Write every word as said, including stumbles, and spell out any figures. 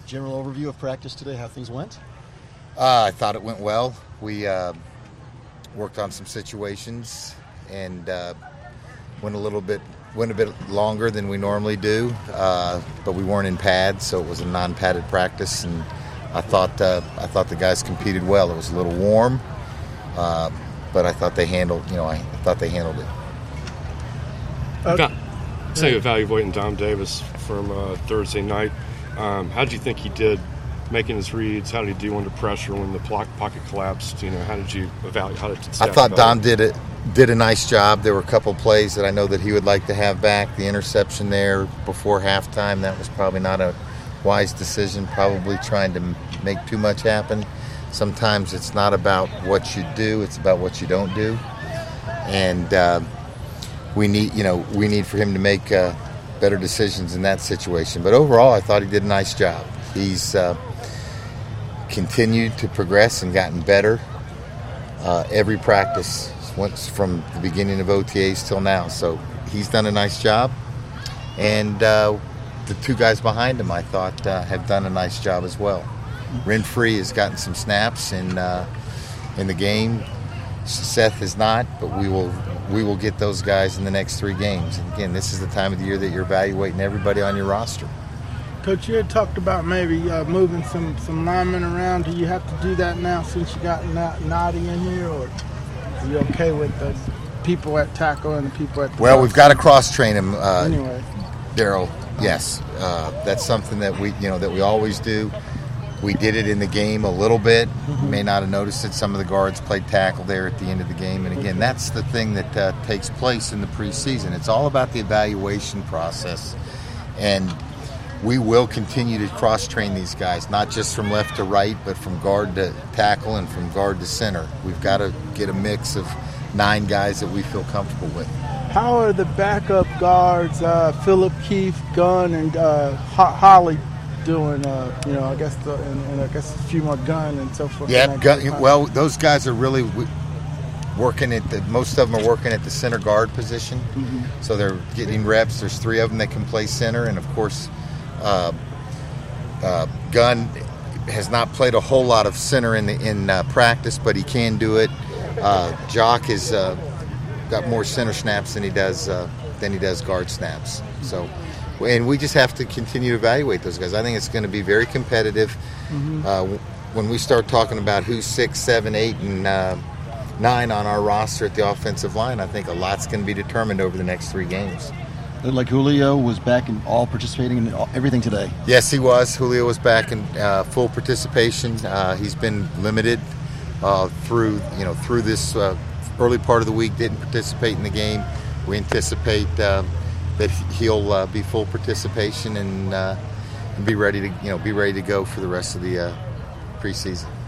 general overview of practice today, how things went? Uh, I thought it went well. We uh, worked on some situations and uh, went a little bit went a bit longer than we normally do, uh, but we weren't in pads, so it was a non-padded practice, and I thought uh, I thought the guys competed well. It was a little warm, uh, but I thought they handled you know I, I thought they handled it. Uh, Say evaluating Dom Davis from uh, Thursday night. Um, how did you think he did making his reads? How did he do under pressure when the pocket collapsed? You know, how did you evaluate? How did I thought Dom did it did a nice job. There were a couple plays that I know that he would like to have back. The interception there before halftime, that was probably not a wise decision. Probably trying to make too much happen. Sometimes it's not about what you do; it's about what you don't do. And uh, we need, you know, we need for him to make uh, better decisions in that situation. But overall, I thought he did a nice job. He's uh, continued to progress and gotten better uh, every practice, once from the beginning of O T As till now. So he's done a nice job, and uh, the two guys behind him, I thought, uh, have done a nice job as well. Renfree has gotten some snaps in uh, in the game. Seth has not, but we will we will get those guys in the next three games. And again, this is the time of the year that you're evaluating everybody on your roster. Coach, you had talked about maybe uh, moving some, some linemen around. Do you have to do that now since you got Noddy in here, or are you okay with the people at tackle and the people at the Well, box? we've got to cross-train them, uh, anyway. Daryl. Yes, uh, that's something that we you know that we always do. We did it in the game a little bit. Mm-hmm. You may not have noticed it. Some of the guards played tackle there at the end of the game. And again, that's the thing that uh, takes place in the preseason. It's all about the evaluation process. And we will continue to cross-train these guys, not just from left to right, but from guard to tackle and from guard to center. We've got to get a mix of nine guys that we feel comfortable with. How are the backup guards, uh, Philip, Keith, Gunn, and uh, Ho- Holly, doing? Uh, you know, I guess the, and, and I guess a few more Gunn and so forth. Yeah, Gunn, well, those guys are really working at the. Most of them are working at the center guard position, mm-hmm. so they're getting reps. There's three of them that can play center, and of course, uh, uh, Gunn has not played a whole lot of center in the, in uh, practice, but he can do it. Uh, Jock has uh, got more center snaps than he does uh, than he does guard snaps. So. And we just have to continue to evaluate those guys. I think it's going to be very competitive. Mm-hmm. Uh, when we start talking about who's six, seven, eight, and uh, nine on our roster at the offensive line, I think a lot's going to be determined over the next three games. Like Julio was back in all participating in everything today. Yes, he was. Julio was back in uh, full participation. Uh, he's been limited uh, through you know through this uh, early part of the week. Didn't participate in the game. We anticipate. Uh, that he'll uh, be full participation and, uh, and be ready to you know be ready to go for the rest of the uh, preseason.